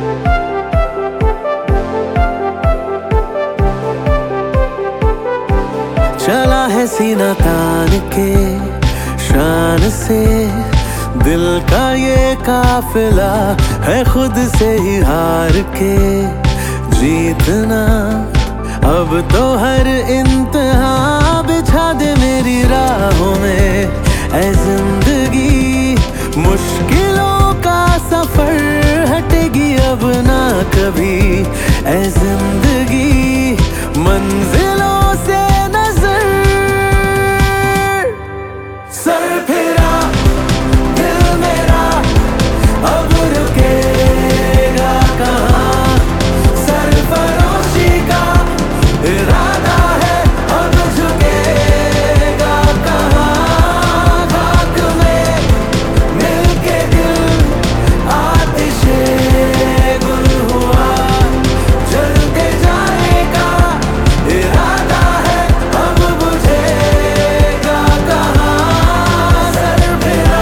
चला है सीना तान के शान से, दिल का ये काफिला है खुद से ही हार के जीतना। अब तो हर इम्तिहा बिछा दे मेरी राहों में, ऐ जिंदगी मुश्किलों का सफर हटेगी अब ना कभी। ऐ जिंदगी मंजिलों से नजर, सर फिरा दिल मेरा अब रुकेगा कहाँ। सरफरोशी का इरादा है अब झुकेगा कहाँ। खाक में मिलके दिल आतिशे गुल हुआ, जलते जाने का इरादा है अब बुझेगा कहाँ। सर फिरा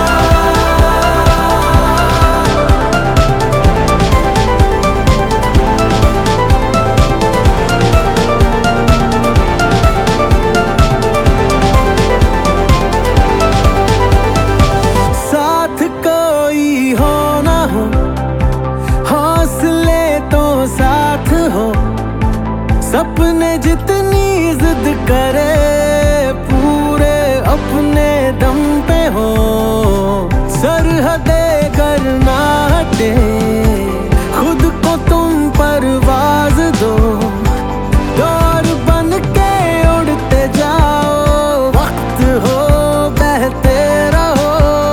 साथ कोई हो ना हो, हौसले तो साथ हो। सपने जितनी जिद करे पूरे अपने दम पे हो। सरहदे करना हटे खुद को तुम परवाज दो। दौर बन के उड़ते जाओ, वक्त हो बहते रहो।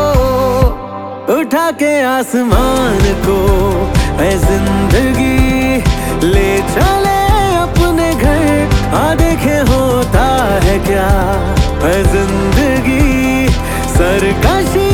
उठा के आसमान को ऐ जिंदगी ले चले अपने घर। देखे होता है क्या ऐ जिंदगी सरकशी